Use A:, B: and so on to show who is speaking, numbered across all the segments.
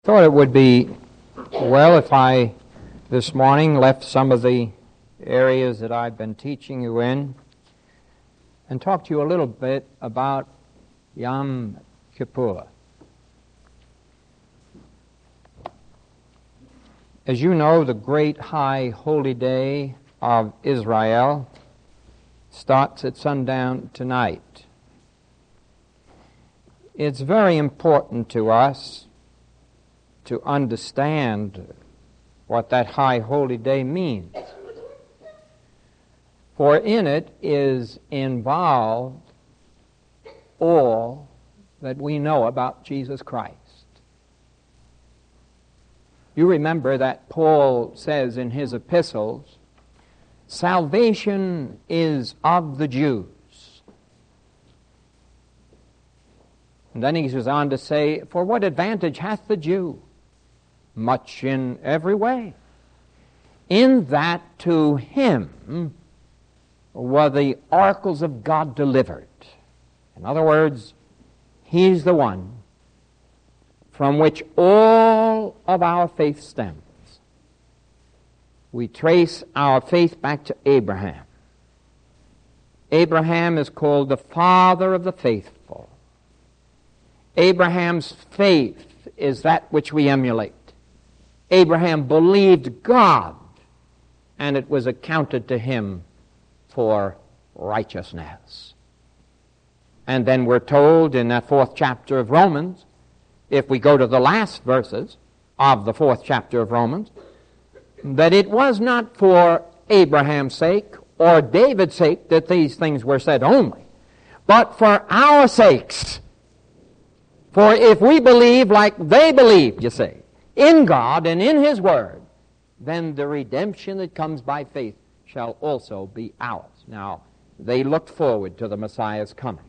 A: Thought it would be well if I this morning left some of the areas that I've been teaching you in and talk to you a little bit about Yom Kippur. As you know, the great high holy day of Israel starts at sundown tonight. It's very important to us to understand what that high holy day means. For in it is involved all that we know about Jesus Christ. You remember that Paul says in his epistles, salvation is of the Jews. And then he goes on to say, for what advantage hath the Jew? Much in every way, in that to him were the oracles of God delivered. In other words, he's the one from which all of our faith stems. We trace our faith back to Abraham. Abraham is called the father of the faithful. Abraham's faith is that which we emulate. Abraham believed God, and it was accounted to him for righteousness. And then we're told in that 4th chapter of Romans, if we go to the last verses of the 4th chapter of Romans, that it was not for Abraham's sake or David's sake that these things were said only, but for our sakes. For if we believe like they believed, you see, in God and in His Word, then the redemption that comes by faith shall also be ours. Now, they looked forward to the Messiah's coming.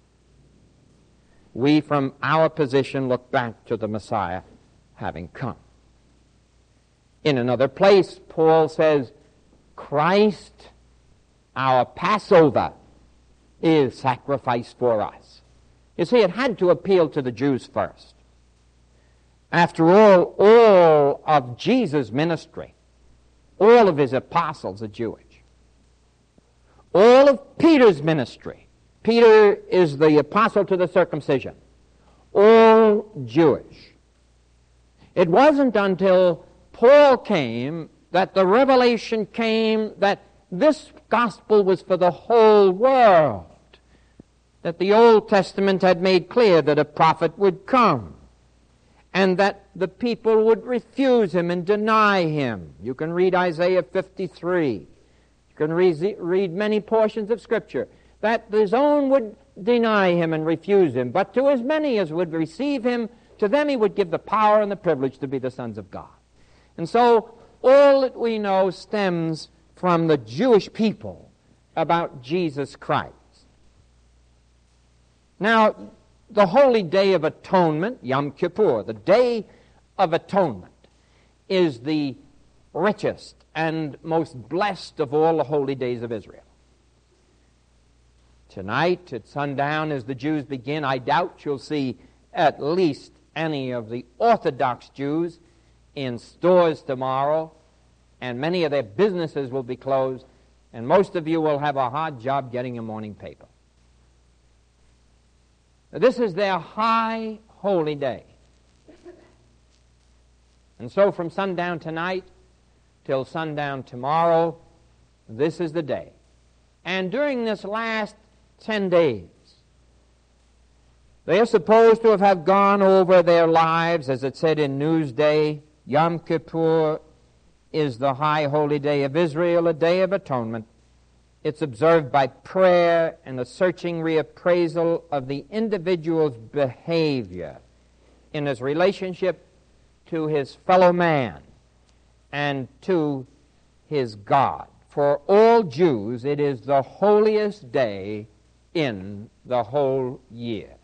A: We, from our position, look back to the Messiah having come. In another place, Paul says, Christ, our Passover, is sacrificed for us. You see, it had to appeal to the Jews first. After all of Jesus' ministry, all of his apostles are Jewish. All of Peter's ministry, Peter is the apostle to the circumcision, all Jewish. It wasn't until Paul came that the revelation came that this gospel was for the whole world, that the Old Testament had made clear that a prophet would come, and that the people would refuse him and deny him. You can read Isaiah 53. You can read many portions of Scripture, that his own would deny him and refuse him. But to as many as would receive him, to them he would give the power and the privilege to be the sons of God. And so all that we know stems from the Jewish people about Jesus Christ. Now, the holy day of atonement, Yom Kippur, the day of atonement, is the richest and most blessed of all the holy days of Israel. Tonight at sundown, as the Jews begin, I doubt you'll see at least any of the Orthodox Jews in stores tomorrow, and many of their businesses will be closed, and most of you will have a hard job getting a morning paper. This is their high holy day. And so from sundown tonight till sundown tomorrow, this is the day. And during this last 10 days, they are supposed to have gone over their lives, as it said in Newsday. Yom Kippur is the high holy day of Israel, a day of atonement. It's observed by prayer and a searching reappraisal of the individual's behavior in his relationship to his fellow man and to his God. For all Jews, it is the holiest day in the whole year.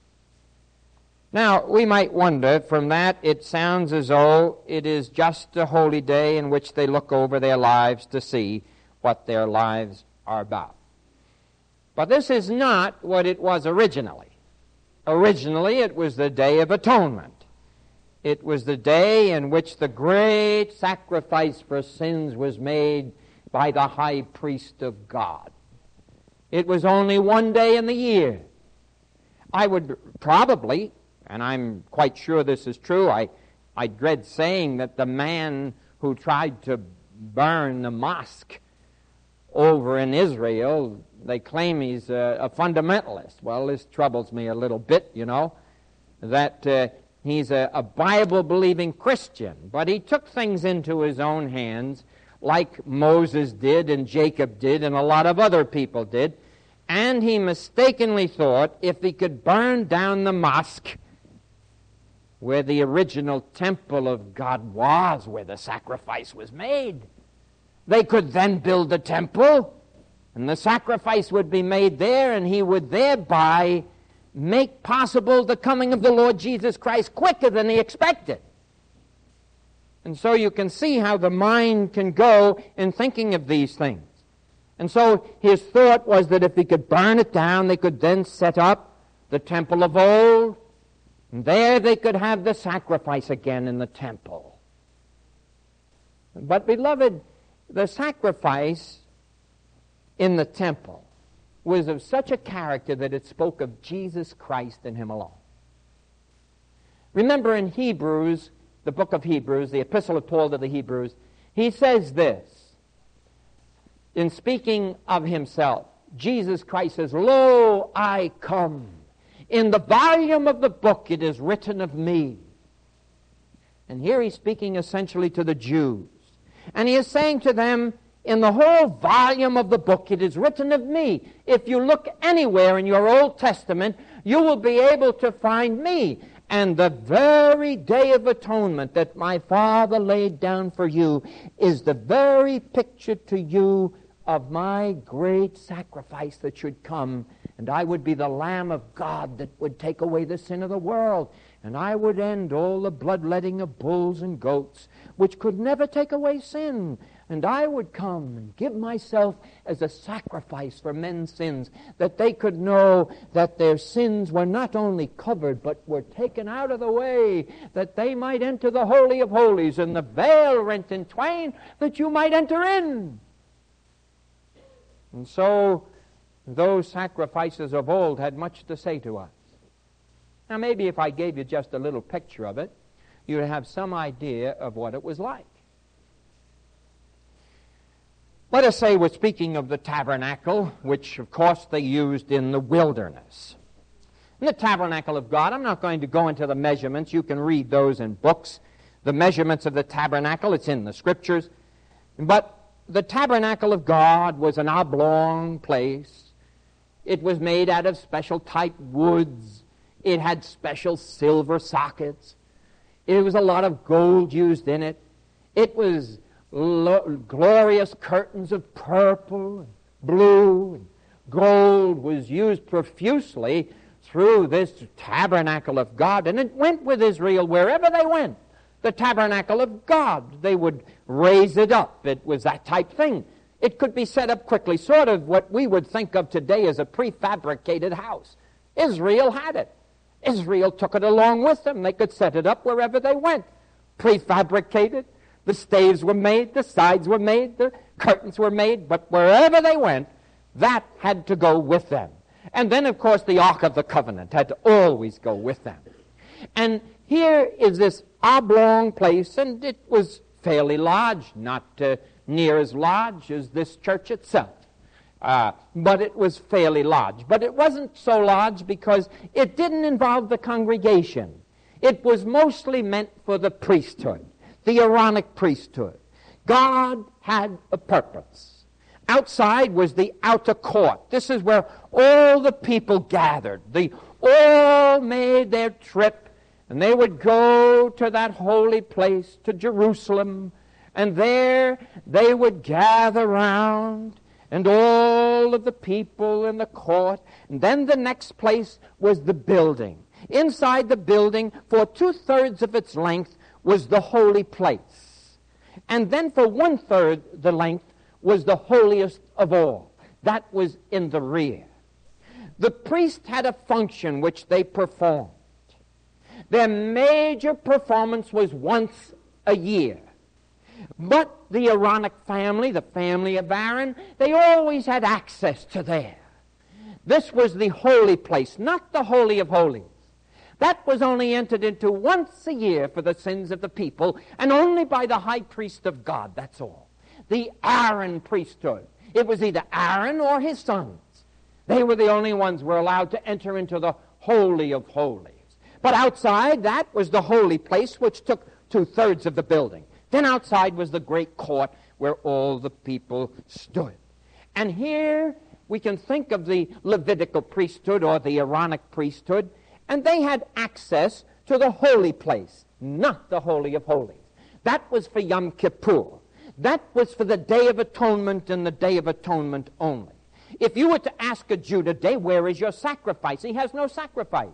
A: Now, we might wonder, from that it sounds as though it is just a holy day in which they look over their lives to see what their lives are about. But this is not what it was originally. Originally, it was the Day of Atonement. It was the day in which the great sacrifice for sins was made by the high priest of God. It was only one day in the year. I would probably, and I'm quite sure this is true, I dread saying that the man who tried to burn the mosque over in Israel, they claim he's a fundamentalist. Well, this troubles me a little bit, that he's a Bible-believing Christian, but he took things into his own hands like Moses did and Jacob did and a lot of other people did, and he mistakenly thought if he could burn down the mosque where the original temple of God was, where the sacrifice was made, they could then build a temple, and the sacrifice would be made there, and he would thereby make possible the coming of the Lord Jesus Christ quicker than he expected. And so you can see how the mind can go in thinking of these things. And so his thought was that if he could burn it down, they could then set up the temple of old, and there they could have the sacrifice again in the temple. But, beloved, the sacrifice in the temple was of such a character that it spoke of Jesus Christ and him alone. Remember in Hebrews, the book of Hebrews, the epistle of Paul to the Hebrews, he says this, in speaking of himself, Jesus Christ says, "Lo, I come. In the volume of the book it is written of me." And here he's speaking essentially to the Jews. And he is saying to them, in the whole volume of the book it is written of me. If you look anywhere in your Old Testament, you will be able to find me. And the very day of atonement that my Father laid down for you is the very picture to you of my great sacrifice that should come. And I would be the Lamb of God that would take away the sin of the world. And I would end all the bloodletting of bulls and goats, which could never take away sin. And I would come and give myself as a sacrifice for men's sins, that they could know that their sins were not only covered, but were taken out of the way, that they might enter the Holy of Holies, and the veil rent in twain, that you might enter in. And so those sacrifices of old had much to say to us. Now maybe if I gave you just a little picture of it, you'd have some idea of what it was like. Let us say we're speaking of the tabernacle, which of course they used in the wilderness. In the tabernacle of God, I'm not going to go into the measurements. You can read those in books. The measurements of the tabernacle, it's in the Scriptures. But the tabernacle of God was an oblong place. It was made out of special type woods. It had special silver sockets. There was a lot of gold used in it. It was glorious curtains of purple and blue and gold was used profusely through this tabernacle of God, and it went with Israel wherever they went. The tabernacle of God, they would raise it up. It was that type thing. It could be set up quickly, sort of what we would think of today as a prefabricated house. Israel had it. Israel took it along with them. They could set it up wherever they went. Prefabricated. The staves were made, the sides were made, the curtains were made, but wherever they went, that had to go with them. And then, of course, the Ark of the Covenant had to always go with them. And here is this oblong place, and it was fairly large, not near as large as this church itself. But it was fairly large. But it wasn't so large because it didn't involve the congregation. It was mostly meant for the priesthood, the Aaronic priesthood. God had a purpose. Outside was the outer court. This is where all the people gathered. They all made their trip, and they would go to that holy place, to Jerusalem, and there they would gather round, and all of the people in the court. And then the next place was the building. Inside the building, for 2/3 of its length, was the holy place. And then for 1/3 the length was the holiest of all. That was in the rear. The priest had a function which they performed. Their major performance was once a year. But the Aaronic family, the family of Aaron, they always had access to there. This was the holy place, not the Holy of Holies. That was only entered into once a year for the sins of the people, and only by the high priest of God, that's all. The Aaron priesthood. It was either Aaron or his sons. They were the only ones who were allowed to enter into the Holy of Holies. But outside that was the holy place, which took 2/3 of the building. Then outside was the great court where all the people stood. And here we can think of the Levitical priesthood or the Aaronic priesthood, and they had access to the holy place, not the Holy of Holies. That was for Yom Kippur. That was for the Day of Atonement and the Day of Atonement only. If you were to ask a Jew today, where is your sacrifice? He has no sacrifice.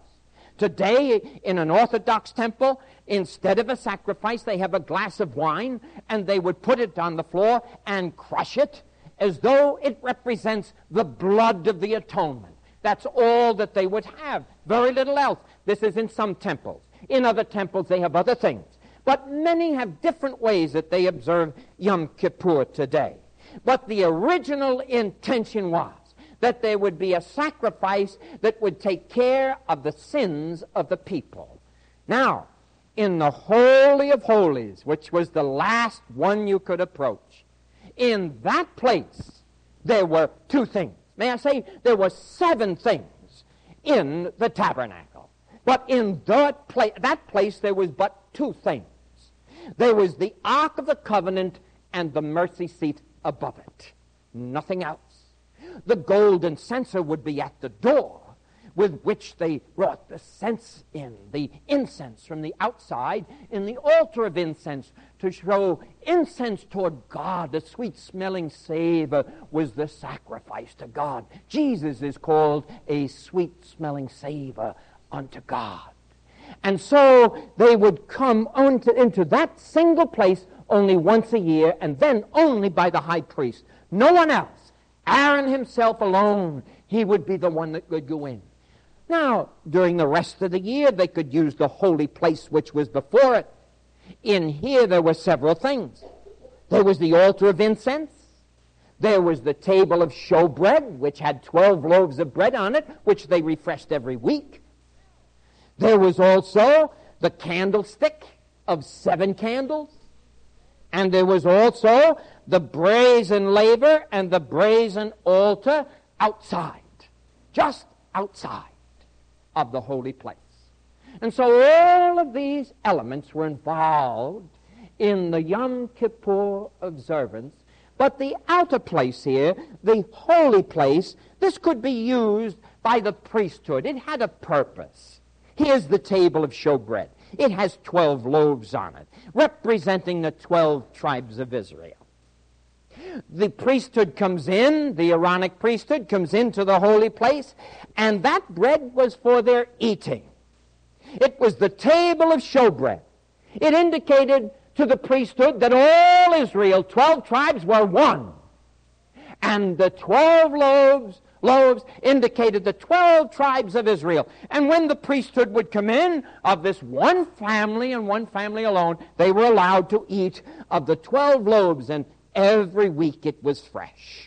A: Today, in an Orthodox temple, instead of a sacrifice, they have a glass of wine, and they would put it on the floor and crush it as though it represents the blood of the atonement. That's all that they would have. Very little else. This is in some temples. In other temples, they have other things. But many have different ways that they observe Yom Kippur today. But the original intention was that there would be a sacrifice that would take care of the sins of the people. Now, in the Holy of Holies, which was the last one you could approach, in that place there were 2 things. May I say, there were 7 things in the tabernacle. But in that place there was but 2 things. There was the Ark of the Covenant and the mercy seat above it. Nothing else. The golden censer would be at the door, with which they brought the the incense from the outside in the altar of incense to show incense toward God. The sweet-smelling savor was the sacrifice to God. Jesus is called a sweet-smelling savor unto God. And so they would come into that single place only once a year, and then only by the high priest. No one else. Aaron himself alone, he would be the one that could go in. Now, during the rest of the year, they could use the holy place which was before it. In here, there were several things. There was the altar of incense. There was the table of showbread, which had 12 loaves of bread on it, which they refreshed every week. There was also the candlestick of 7 candles. And there was also the brazen laver and the brazen altar outside, just outside of the holy place. And so all of these elements were involved in the Yom Kippur observance. But the outer place here, the holy place, this could be used by the priesthood. It had a purpose. Here's the table of showbread. It has 12 loaves on it, representing the 12 tribes of Israel. The priesthood comes in, the Aaronic priesthood comes into the holy place, and that bread was for their eating. It was the table of showbread. It indicated to the priesthood that all Israel, 12 tribes, were one. And the 12 loaves indicated the 12 tribes of Israel. And when the priesthood would come in of this one family and one family alone, they were allowed to eat of the 12 loaves, and every week it was fresh.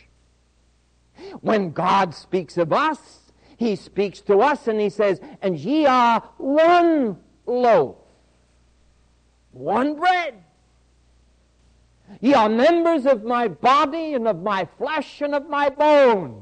A: When God speaks of us, he speaks to us and he says, and ye are one loaf, one bread. Ye are members of my body and of my flesh and of my bones.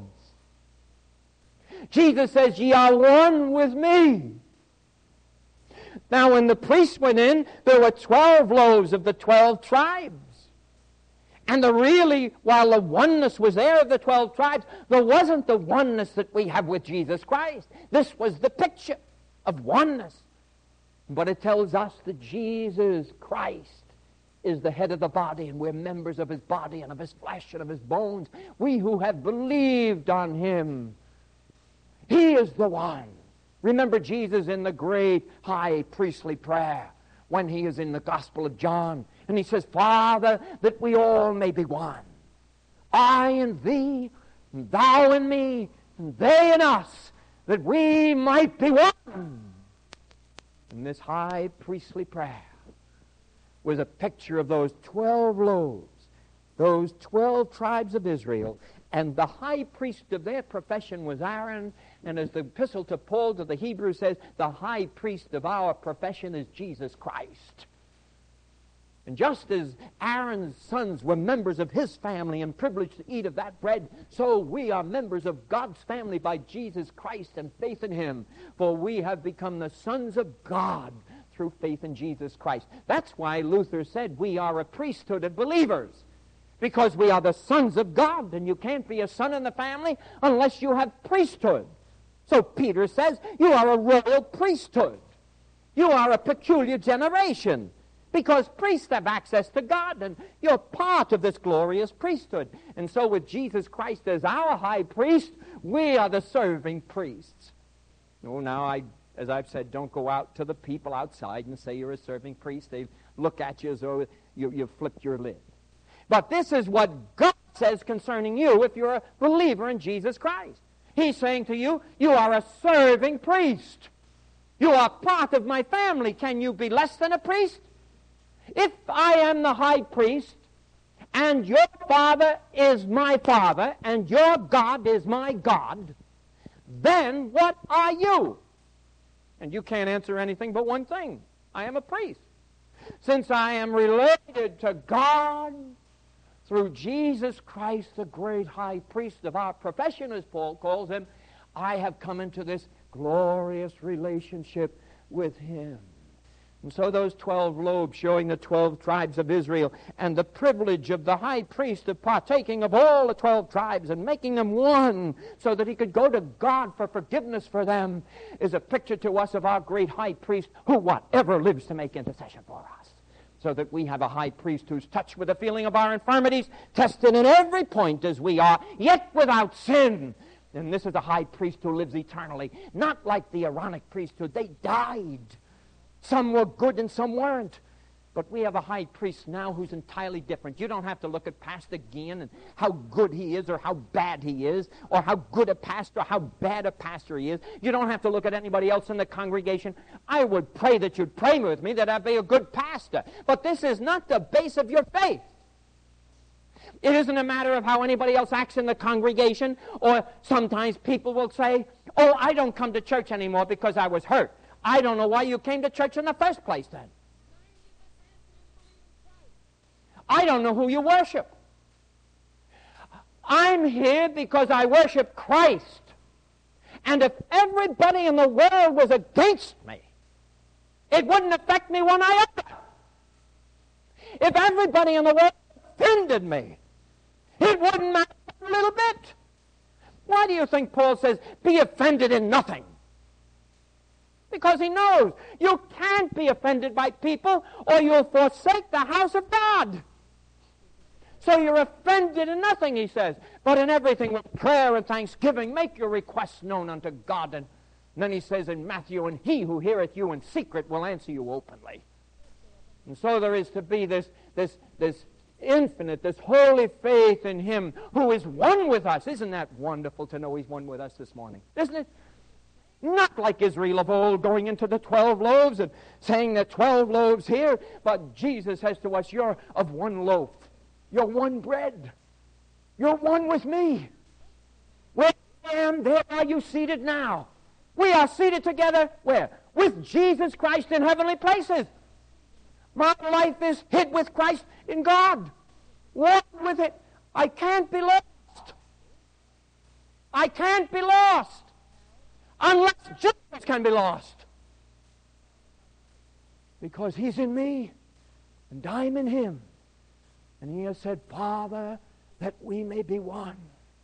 A: Jesus says, ye are one with me. Now, when the priests went in, there were 12 loaves of the 12 tribes. And while the oneness was there of the 12 tribes, there wasn't the oneness that we have with Jesus Christ. This was the picture of oneness. But it tells us that Jesus Christ is the head of the body, and we're members of his body and of his flesh and of his bones. We who have believed on him, he is the one. Remember Jesus in the great high priestly prayer when he is in the Gospel of John, and he says, Father, that we all may be one. I and thee, and thou and me, and they and us, that we might be one. And this high priestly prayer was a picture of those 12 loaves, those 12 tribes of Israel, and the high priest of their profession was Aaron, and as the epistle to Paul to the Hebrews says, the high priest of our profession is Jesus Christ. And just as Aaron's sons were members of his family and privileged to eat of that bread, so we are members of God's family by Jesus Christ and faith in him. For we have become the sons of God through faith in Jesus Christ. That's why Luther said we are a priesthood of believers, because we are the sons of God, and you can't be a son in the family unless you have priesthood. So Peter says you are a royal priesthood. You are a peculiar generation, because priests have access to God, and you're part of this glorious priesthood. And so with Jesus Christ as our high priest, we are the serving priests. Oh, now, as I've said, don't go out to the people outside and say you're a serving priest. They look at you as though you've flipped your lid. But this is what God says concerning you if you're a believer in Jesus Christ. He's saying to you, you are a serving priest. You are part of my family. Can you be less than a priest? If I am the high priest, and your Father is my Father, and your God is my God, then what are you? And you can't answer anything but one thing. I am a priest. Since I am related to God through Jesus Christ, the great high priest of our profession, as Paul calls him, I have come into this glorious relationship with him. And so those 12 loaves showing the 12 tribes of Israel and the privilege of the high priest of partaking of all the 12 tribes and making them one so that he could go to God for forgiveness for them is a picture to us of our great high priest who whatever lives to make intercession for us. So that we have a high priest who's touched with the feeling of our infirmities, tested in every point as we are, yet without sin. And this is a high priest who lives eternally, not like the Aaronic priesthood. They died. Some were good and some weren't. But we have a high priest now who's entirely different. You don't have to look at Pastor Gian and how good he is or how bad he is or how good a pastor or how bad a pastor he is. You don't have to look at anybody else in the congregation. I would pray that you'd pray with me that I'd be a good pastor. But this is not the base of your faith. It isn't a matter of how anybody else acts in the congregation, or sometimes people will say, oh, I don't come to church anymore because I was hurt. I don't know why you came to church in the first place then. I don't know who you worship. I'm here because I worship Christ. And if everybody in the world was against me, it wouldn't affect me one iota. If everybody in the world offended me, it wouldn't matter a little bit. Why do you think Paul says, be offended in nothing? Because he knows you can't be offended by people or you'll forsake the house of God. So you're offended in nothing, he says, but in everything with prayer and thanksgiving, make your requests known unto God. And then he says in Matthew, and he who heareth you in secret will answer you openly. And so there is to be this infinite, this holy faith in him who is one with us. Isn't that wonderful to know he's one with us this morning? Isn't it? Not like Israel of old going into the 12 loaves and saying the 12 loaves here, but Jesus says to us, you're of one loaf. You're one bread. You're one with me. Where I am, there are you seated now. We are seated together, where? With Jesus Christ in heavenly places. My life is hid with Christ in God. Walk with it. I can't be lost. I can't be lost. Unless Jesus can be lost. Because he's in me, and I'm in him. And he has said, Father, that we may be one,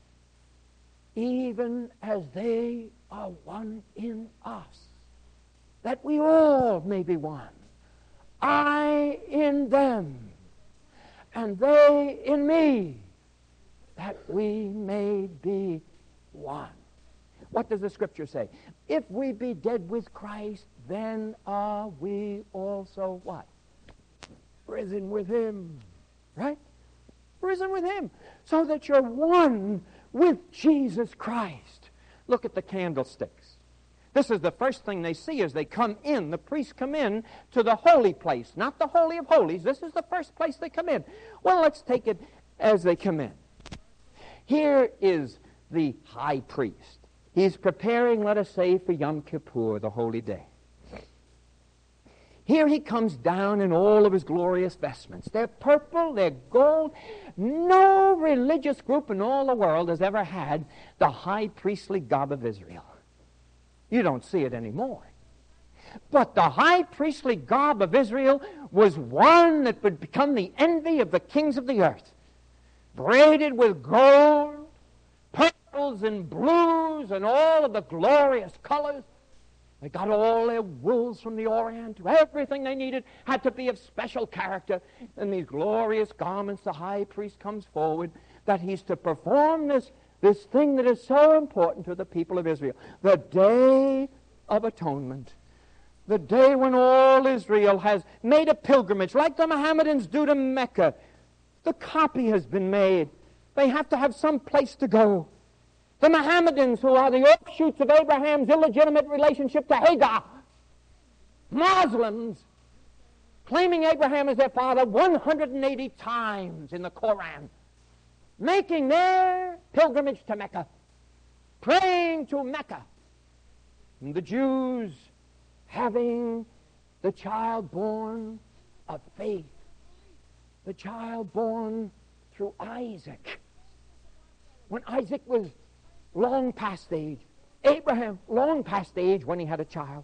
A: even as they are one in us, that we all may be one. I in them, and they in me, that we may be one. What does the Scripture say? If we be dead with Christ, then are we also what? Risen with him. Right? Risen with him. So that you're one with Jesus Christ. Look at the candlesticks. This is the first thing they see as they come in. The priests come in to the holy place, not the Holy of Holies. This is the first place they come in. Well, let's take it as they come in. Here is the high priest. He's preparing, let us say, for Yom Kippur, the holy day. Here he comes down in all of his glorious vestments. They're purple, they're gold. No religious group in all the world has ever had the high priestly garb of Israel. You don't see it anymore. But the high priestly garb of Israel was one that would become the envy of the kings of the earth. Braided with gold, purples and blues and all of the glorious colors. They got all their wools from the Orient. Everything they needed had to be of special character. And these glorious garments, the high priest comes forward that he's to perform this thing that is so important to the people of Israel. The Day of Atonement. The day when all Israel has made a pilgrimage, like the Mohammedans do to Mecca. The copy has been made. They have to have some place to go. The Mohammedans, who are the offshoots of Abraham's illegitimate relationship to Hagar. Muslims, claiming Abraham as their father 180 times in the Koran. Making their pilgrimage to Mecca. Praying to Mecca. And the Jews having the child born of faith. The child born through Isaac. When Isaac was long past age. Abraham, long past age when he had a child.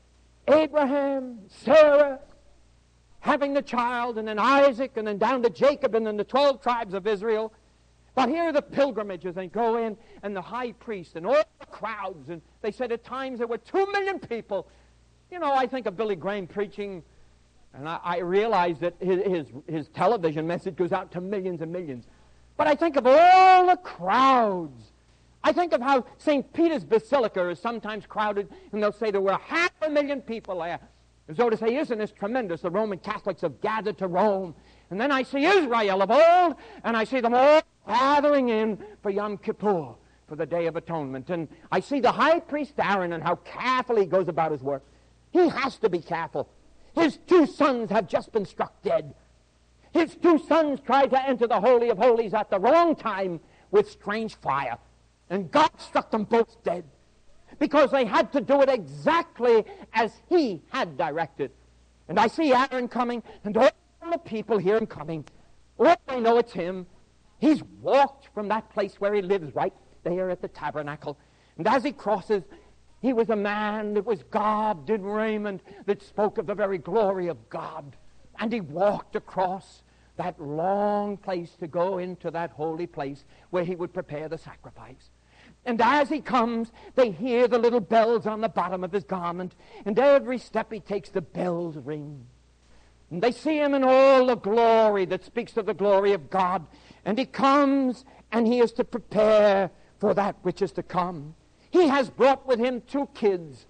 A: Abraham, Sarah, having the child, and then Isaac, and then down to Jacob, and then the 12 tribes of Israel. But here are the pilgrimages. They go in, and the high priest, and all the crowds, and they said at times there were 2 million people. You know, I think of Billy Graham preaching, and I realize that his television message goes out to millions and millions. But I think of all the crowds. I think of how St. Peter's Basilica is sometimes crowded, and they'll say there were 500,000 people there. As though to say, isn't this tremendous? The Roman Catholics have gathered to Rome. And then I see Israel of old, and I see them all gathering in for Yom Kippur, for the Day of Atonement. And I see the high priest Aaron and how carefully he goes about his work. He has to be careful. His 2 sons have just been struck dead. His 2 sons tried to enter the Holy of Holies at the wrong time with strange fire. And God struck them both dead because they had to do it exactly as he had directed. And I see Aaron coming, and all the people hear him coming. Oh, they know it's him. He's walked from that place where he lives right there at the tabernacle. And as he crosses, he was a man that was garbed in raiment that spoke of the very glory of God. And he walked across that long place to go into that holy place where he would prepare the sacrifice. And as he comes, they hear the little bells on the bottom of his garment. And every step he takes, the bells ring. And they see him in all the glory that speaks of the glory of God. And he comes, and he is to prepare for that which is to come. He has brought with him 2 kids,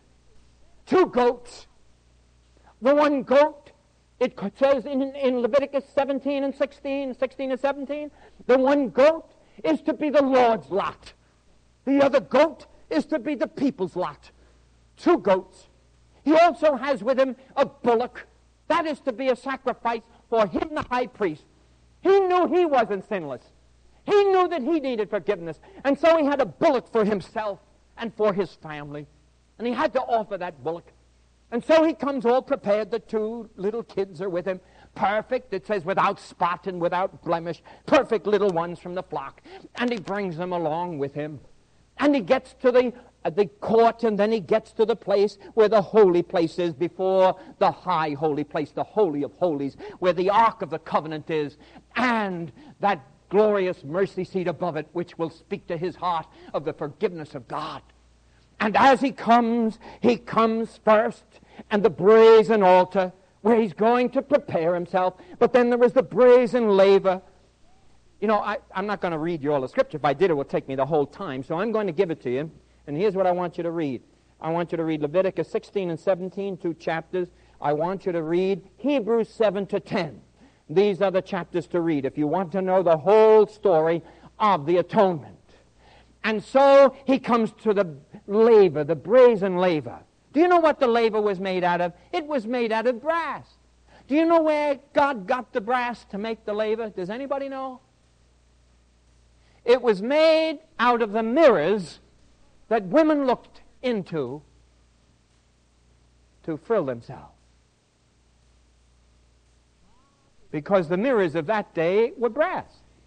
A: 2 goats. The one goat, it says in Leviticus 17 and 16, 16 and 17, the one goat is to be the Lord's lot. The other goat is to be the people's lot. 2 goats. He also has with him a bullock. That is to be a sacrifice for him, the high priest. He knew he wasn't sinless. He knew that he needed forgiveness. And so he had a bullock for himself and for his family. And he had to offer that bullock. And so he comes all prepared. The 2 little kids are with him. Perfect, it says, without spot and without blemish. Perfect little ones from the flock. And he brings them along with him. And he gets to the court, and then he gets to the place where the holy place is, before the high holy place, the Holy of Holies, where the Ark of the Covenant is, and that glorious mercy seat above it, which will speak to his heart of the forgiveness of God. And as he comes first, and the brazen altar, where he's going to prepare himself. But then there is the brazen laver. You know, I'm not going to read you all the scripture. If I did, it would take me the whole time. So I'm going to give it to you. And here's what I want you to read. I want you to read Leviticus 16 and 17, 2 chapters. I want you to read Hebrews 7 to 10. These are the chapters to read if you want to know the whole story of the atonement. And so he comes to the laver, the brazen laver. Do you know what the laver was made out of? It was made out of brass. Do you know where God got the brass to make the laver? Does anybody know? It was made out of the mirrors that women looked into to frill themselves. Because the mirrors of that day were brass.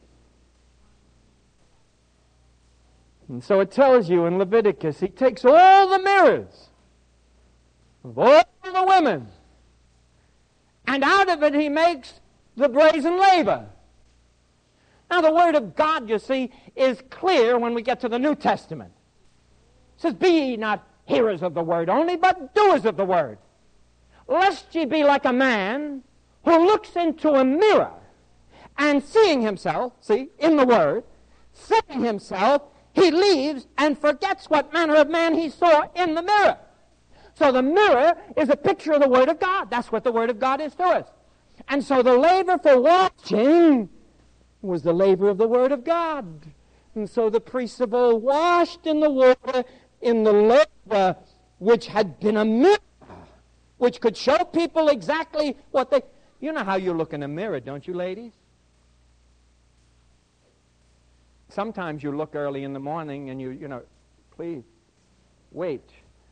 A: And so it tells you in Leviticus, he takes all the mirrors of all the women, and out of it he makes the brazen laver. Now the Word of God, you see, is clear when we get to the New Testament. It says, be ye not hearers of the Word only, but doers of the Word. Lest ye be like a man who looks into a mirror and seeing himself, see, in the Word, seeing himself, he leaves and forgets what manner of man he saw in the mirror. So the mirror is a picture of the Word of God. That's what the Word of God is to us. And so the laver for washing was the laver of the Word of God. And so the priests of old washed in the water in the laver, which had been a mirror, which could show people exactly what they... You know how you look in a mirror, don't you, ladies? Sometimes you look early in the morning and you know, please, wait.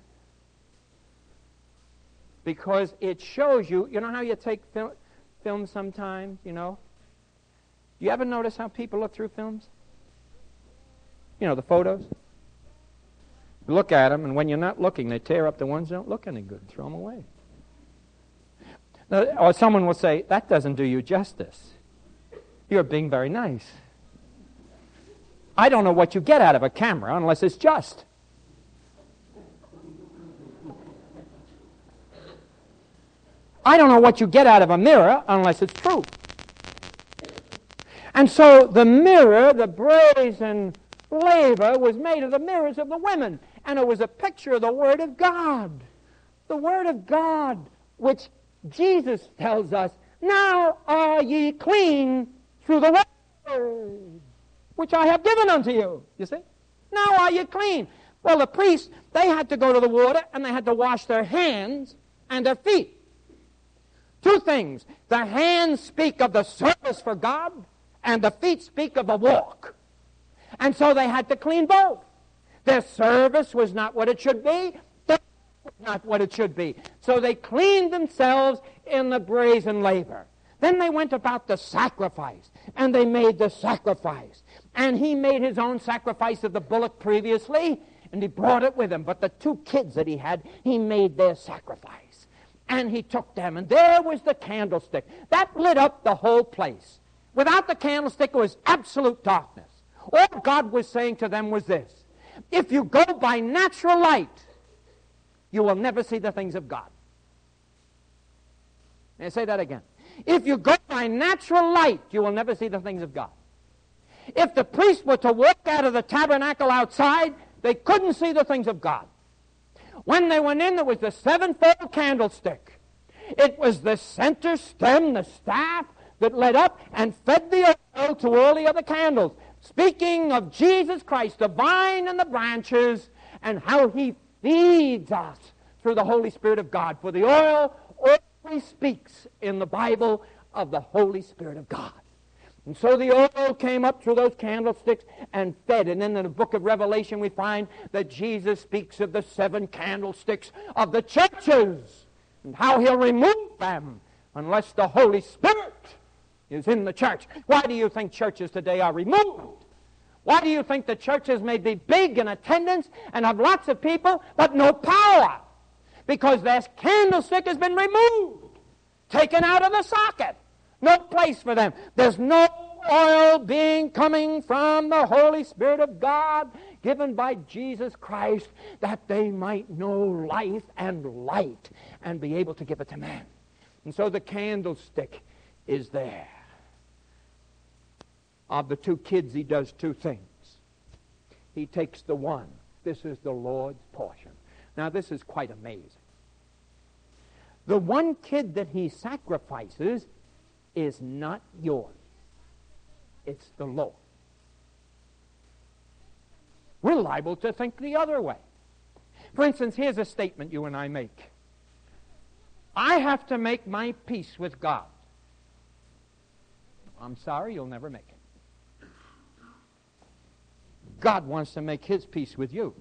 A: Because it shows you, you know how you take film sometimes, you know? Do you ever notice how people look through films? You know, the photos? You look at them, and when you're not looking, they tear up the ones that don't look any good and throw them away. Or someone will say, that doesn't do you justice. You're being very nice. I don't know what you get out of a camera unless it's just. I don't know what you get out of a mirror unless it's true. And so the mirror, the brazen laver, was made of the mirrors of the women. And it was a picture of the Word of God. The Word of God, which Jesus tells us, now are ye clean through the Word, which I have given unto you. You see? Now are you clean. Well, the priests, they had to go to the water and they had to wash their hands and their feet. Two things. The hands speak of the service for God, and the feet speak of the walk. And so they had to clean both. Their service was not what it should be. Their walk was not what it should be. So they cleaned themselves in the brazen laver. Then they went about the sacrifice, and they made the sacrifice. And he made his own sacrifice of the bullock previously, and he brought it with him. But the two kids that he had, he made their sacrifice. And he took them, and there was the candlestick. That lit up the whole place. Without the candlestick, it was absolute darkness. All God was saying to them was this: if you go by natural light, you will never see the things of God. May I say that again? If you go by natural light, you will never see the things of God. If the priests were to walk out of the tabernacle outside, they couldn't see the things of God. When they went in, there was the sevenfold candlestick. It was the center stem, the staff, that led up and fed the oil to all the other candles. Speaking of Jesus Christ, the vine and the branches, and how he feeds us through the Holy Spirit of God. For the oil always speaks in the Bible of the Holy Spirit of God. And so the oil came up through those candlesticks and fed. And then in the book of Revelation we find that Jesus speaks of the seven candlesticks of the churches and how he'll remove them unless the Holy Spirit is in the church. Why do you think churches today are removed? Why do you think the churches may be big in attendance and have lots of people but no power? Because their candlestick has been removed, taken out of the socket. No place for them. There's no oil being coming from the Holy Spirit of God given by Jesus Christ that they might know life and light and be able to give it to man. And so the candlestick is there. Of the two kids, he does two things. He takes the one. This is the Lord's portion. Now, this is quite amazing. The one kid that he sacrifices is not yours. It's the Lord. We're liable to think the other way. For instance, here's a statement you and I make. I have to make my peace with God. I'm sorry, you'll never make it. God wants to make his peace with you.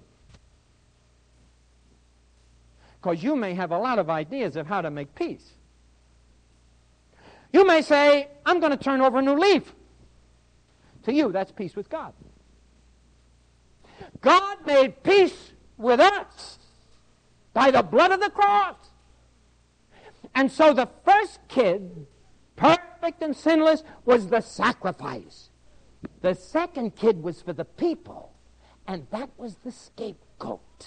A: Because you may have a lot of ideas of how to make peace. You may say, I'm going to turn over a new leaf. To you, that's peace with God. God made peace with us by the blood of the cross. And so the first kid, perfect and sinless, was the sacrifice. The second kid was for the people, and that was the scapegoat.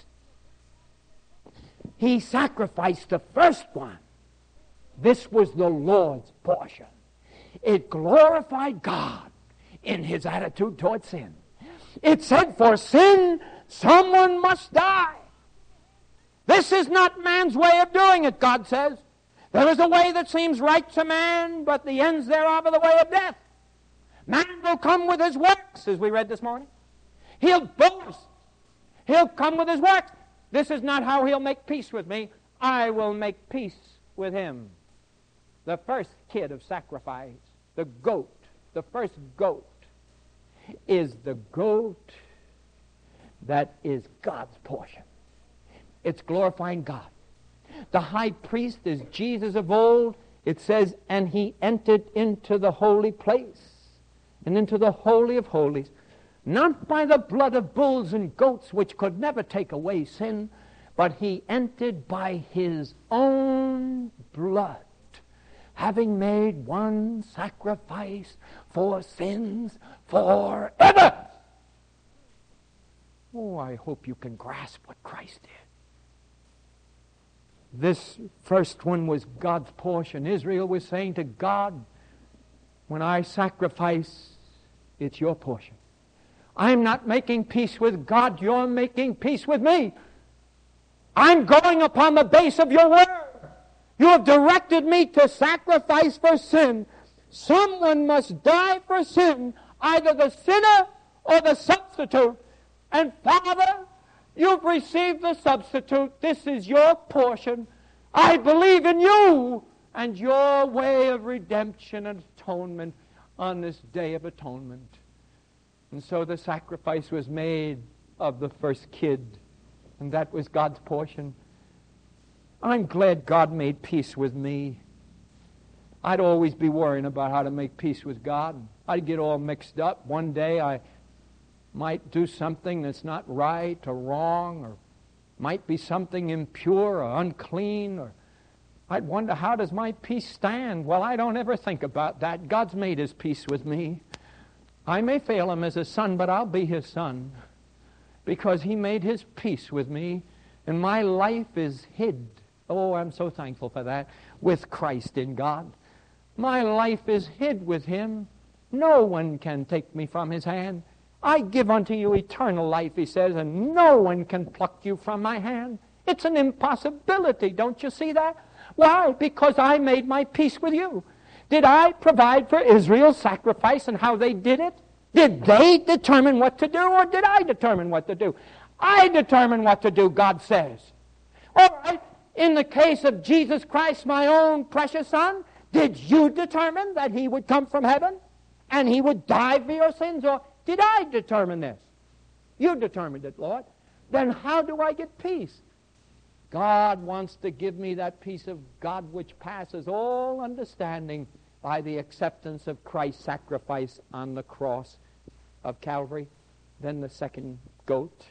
A: He sacrificed the first one. This was the Lord's portion. It glorified God in his attitude toward sin. It said, for sin, someone must die. This is not man's way of doing it, God says. There is a way that seems right to man, but the ends thereof are the way of death. Man will come with his works, as we read this morning. He'll boast. He'll come with his works. This is not how he'll make peace with me. I will make peace with him. The first kid of sacrifice, the goat, the first goat, is the goat that is God's portion. It's glorifying God. The high priest is Jesus of old. It says, and he entered into the holy place and into the holy of holies, not by the blood of bulls and goats, which could never take away sin, but he entered by his own blood, having made one sacrifice for sins forever. Oh, I hope you can grasp what Christ did. This first one was God's portion. Israel was saying to God, when I sacrifice, it's your portion. I'm not making peace with God, you're making peace with me. I'm going upon the base of your word. You have directed me to sacrifice for sin. Someone must die for sin, either the sinner or the substitute. And Father, you've received the substitute. This is your portion. I believe in you and your way of redemption and atonement on this day of atonement. And so the sacrifice was made of the first kid, and that was God's portion. I'm glad God made peace with me. I'd always be worrying about how to make peace with God. I'd get all mixed up. One day I might do something that's not right or wrong, or might be something impure or unclean, or I'd wonder, how does my peace stand? Well, I don't ever think about that. God's made his peace with me. I may fail him as a son, but I'll be his son because he made his peace with me, and my life is hid. Oh, I'm so thankful for that, with Christ in God. My life is hid with him. No one can take me from his hand. I give unto you eternal life, he says, and no one can pluck you from my hand. It's an impossibility. Don't you see that? Why? Because I made my peace with you. Did I provide for Israel's sacrifice and how they did it? Did they determine what to do, or did I determine what to do? I determine what to do, God says. All right, in the case of Jesus Christ, my own precious Son, did you determine that he would come from heaven and he would die for your sins, or did I determine this? You determined it, Lord. Then how do I get peace? God wants to give me that peace of God which passes all understanding by the acceptance of Christ's sacrifice on the cross of Calvary. Then the second goat.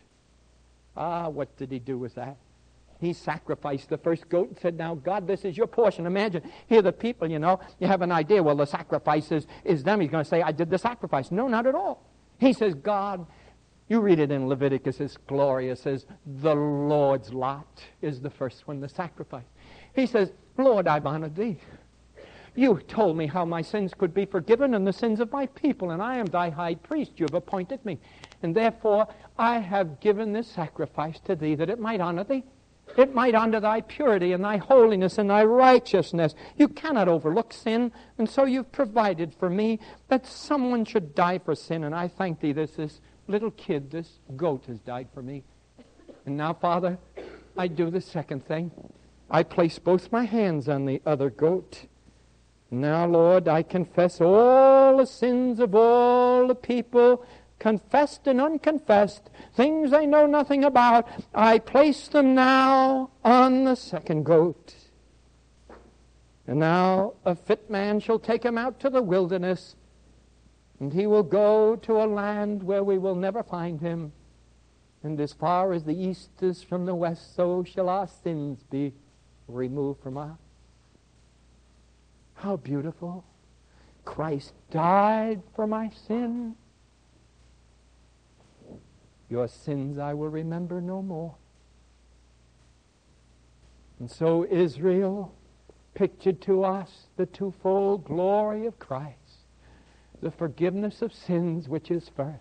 A: What did he do with that? He sacrificed the first goat and said, now, God, this is your portion. Imagine, here the people, you have an idea, well, the sacrifice is them. He's going to say, I did the sacrifice. No, not at all. He says, God, you read it in Leviticus, it's glorious. It says, the Lord's lot is the first one, the sacrifice. He says, Lord, I've honored thee. You told me how my sins could be forgiven and the sins of my people, and I am thy high priest. You have appointed me. And therefore, I have given this sacrifice to thee that it might honor thee. It might honor thy purity and thy holiness and thy righteousness. You cannot overlook sin, and so you've provided for me that someone should die for sin, and I thank thee this is little kid, this goat has died for me. And now, Father, I do the second thing. I place both my hands on the other goat. Now, Lord, I confess all the sins of all the people, confessed and unconfessed, things I know nothing about. I place them now on the second goat. And now a fit man shall take him out to the wilderness, and he will go to a land where we will never find him. And as far as the east is from the west, so shall our sins be removed from us. How beautiful. Christ died for my sin. Your sins I will remember no more. And so Israel pictured to us the twofold glory of Christ, the forgiveness of sins, which is first.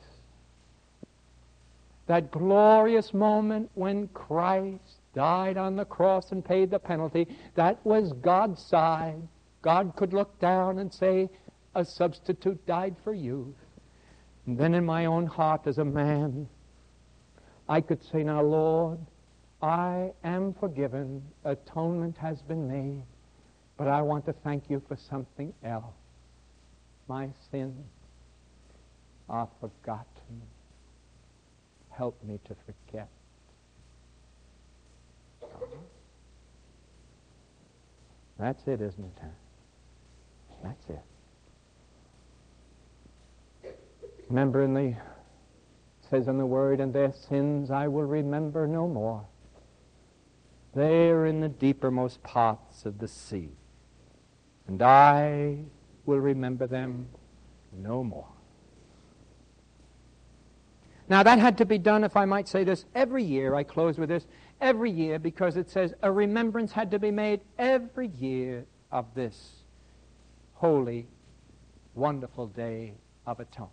A: That glorious moment when Christ died on the cross and paid the penalty, that was God's side. God could look down and say, a substitute died for you. And then in my own heart as a man, I could say, now, Lord, I am forgiven. Atonement has been made. But I want to thank you for something else. My sins are forgotten. Help me to forget. That's it, isn't it? That's it. Remember it says in the Word, and their sins I will remember no more. They are in the deepermost parts of the sea, and I will remember them no more. Now that had to be done, if I might say this, every year. I close with this. Every year, because it says a remembrance had to be made every year of this holy, wonderful day of atonement.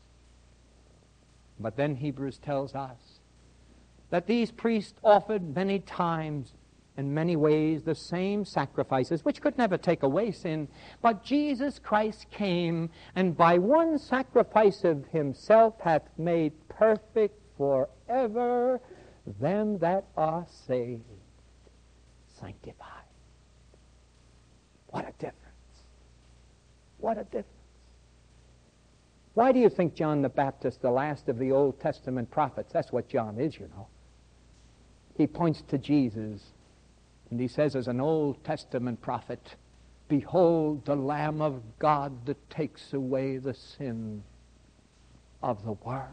A: But then Hebrews tells us that these priests offered many times in many ways the same sacrifices, which could never take away sin. But Jesus Christ came, and by one sacrifice of himself hath made perfect forever them that are saved, sanctified. What a difference. What a difference. Why do you think John the Baptist, the last of the Old Testament prophets, that's what John is, you know. He points to Jesus, and he says as an Old Testament prophet, behold the Lamb of God that takes away the sin of the world.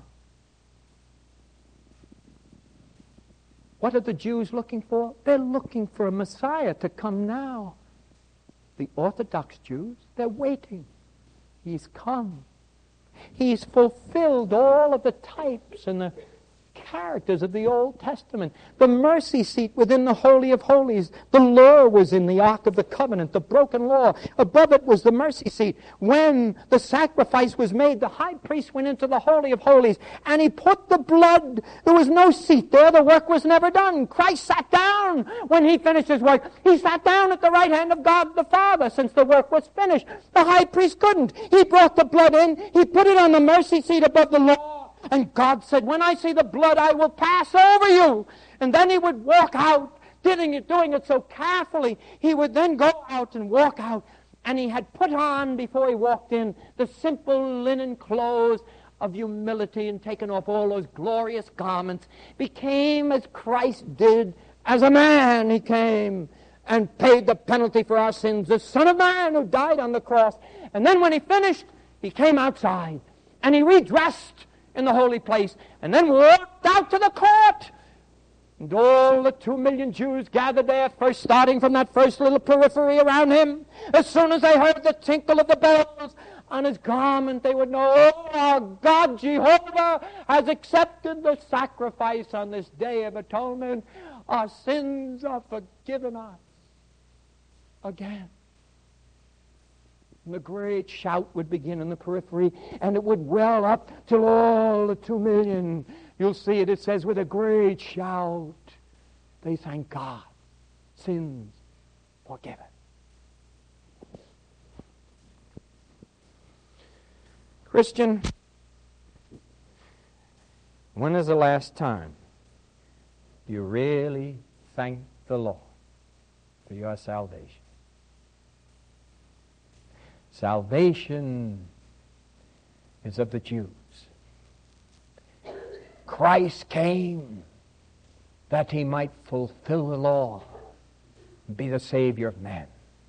A: What are the Jews looking for? They're looking for a Messiah to come now. The Orthodox Jews, they're waiting. He's come. He's fulfilled all of the types and the characters of the Old Testament. The mercy seat within the Holy of Holies. The law was in the Ark of the Covenant, the broken law. Above it was the mercy seat. When the sacrifice was made, the high priest went into the Holy of Holies, and he put the blood. There was no seat there. The work was never done. Christ sat down when he finished his work. He sat down at the right hand of God the Father since the work was finished. The high priest couldn't. He brought the blood in. He put it on the mercy seat above the law. And God said, when I see the blood, I will pass over you. And then he would walk out, doing it so carefully. He would then go out and walk out. And he had put on, before he walked in, the simple linen clothes of humility, and taken off all those glorious garments. Became as Christ did. As a man he came and paid the penalty for our sins. The Son of Man who died on the cross. And then when he finished, he came outside. And he redressed in the holy place, and then walked out to the court. And all the 2 million Jews gathered there, first starting from that first little periphery around him. As soon as they heard the tinkle of the bells on his garment, they would know, oh, our God Jehovah has accepted the sacrifice on this day of atonement. Our sins are forgiven us again. And the great shout would begin in the periphery, and it would well up till all the 2 million. You'll see it, it says, with a great shout, they thank God. Sins forgiven. Christian, When is the last time you really thanked the Lord for your salvation? Salvation is of the Jews. Christ came that he might fulfill the law and be the Savior of men.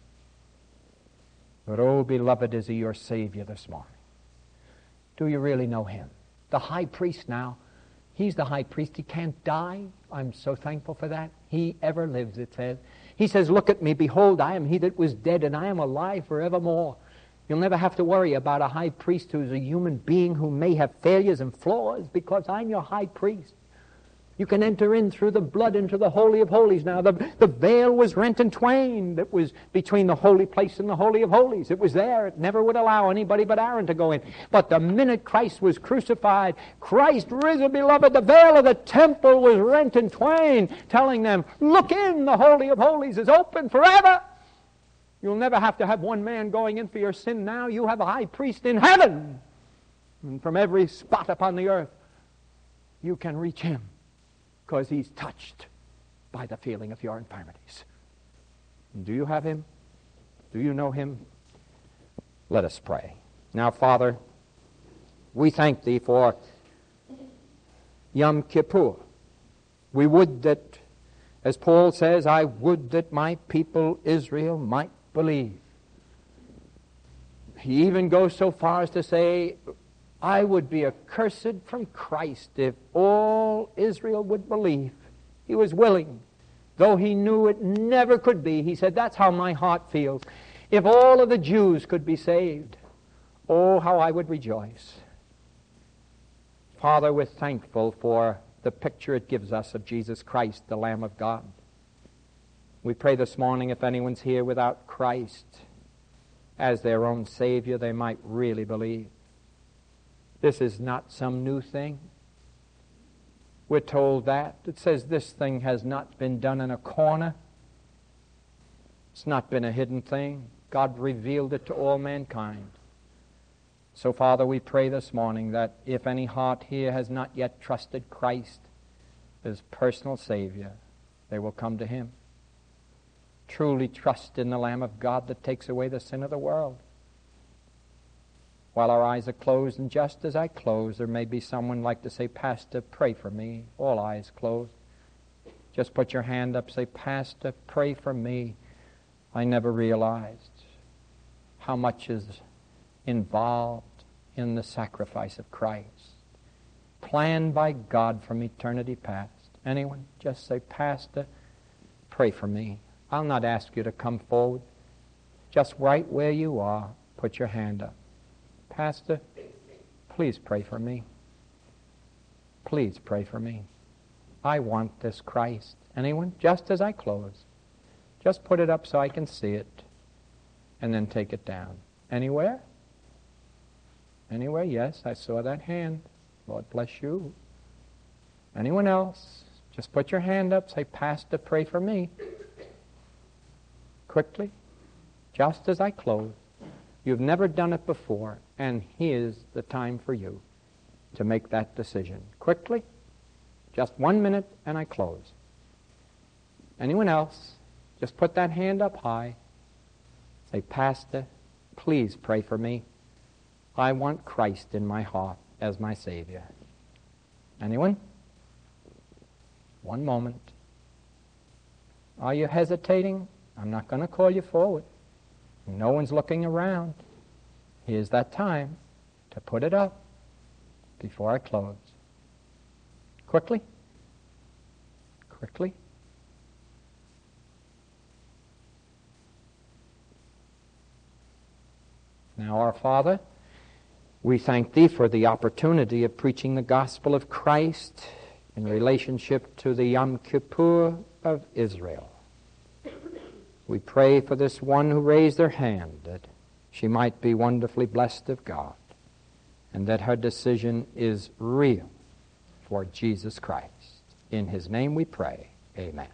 A: But oh, beloved, is he your Savior this morning? Do you really know him? The high priest now, he's the high priest. He can't die. I'm so thankful for that. He ever lives, it says. He says, look at me, behold, I am he that was dead, and I am alive forevermore. You'll never have to worry about a high priest who's a human being who may have failures and flaws, because I'm your high priest. You can enter in through the blood into the Holy of Holies now. The veil was rent in twain that was between the holy place and the Holy of Holies. It was there. It never would allow anybody but Aaron to go in. But the minute Christ was crucified, Christ risen, beloved, the veil of the temple was rent in twain, telling them, look in, the Holy of Holies is open forever. You'll never have to have one man going in for your sin now. You have a high priest in heaven. And from every spot upon the earth, you can reach him, because he's touched by the feeling of your infirmities. Do you have him? Do you know him? Let us pray. Now, Father, we thank thee for Yom Kippur. We would that, as Paul says, I would that my people Israel might believe. He even goes so far as to say, I would be accursed from Christ if all Israel would believe. He was willing, though he knew it never could be. He said, that's how my heart feels. If all of the Jews could be saved, oh, how I would rejoice. Father, we're thankful for the picture it gives us of Jesus Christ, the Lamb of God. We pray this morning, if anyone's here without Christ as their own Savior, they might really believe. This is not some new thing. We're told that. It says this thing has not been done in a corner. It's not been a hidden thing. God revealed it to all mankind. So, Father, we pray this morning that if any heart here has not yet trusted Christ as personal Savior, they will come to him. Truly trust in the Lamb of God that takes away the sin of the world. While our eyes are closed, and just as I close, there may be someone like to say, Pastor, pray for me. All eyes closed. Just put your hand up, say, Pastor, pray for me. I never realized how much is involved in the sacrifice of Christ, planned by God from eternity past. Anyone? Just say, Pastor, pray for me. I'll not ask you to come forward. Just right where you are, put your hand up. Pastor, please pray for me. Please pray for me. I want this Christ. Anyone? Just as I close. Just put it up so I can see it. And then take it down. Anywhere? Anywhere? Yes, I saw that hand. Lord bless you. Anyone else? Just put your hand up. Say, Pastor, pray for me. Quickly. Just as I close. You've never done it before, and here's the time for you to make that decision. Quickly, just 1 minute, and I close. Anyone else? Just put that hand up high. Say, Pastor, please pray for me. I want Christ in my heart as my Savior. Anyone? 1 moment. Are you hesitating? I'm not going to call you forward. No one's looking around. Here's that time to put it up before I close. Quickly. Quickly. Now, our Father, we thank Thee for the opportunity of preaching the gospel of Christ in relationship to the Yom Kippur of Israel. We pray for this one who raised their hand, that she might be wonderfully blessed of God, and that her decision is real for Jesus Christ. In His name we pray. Amen.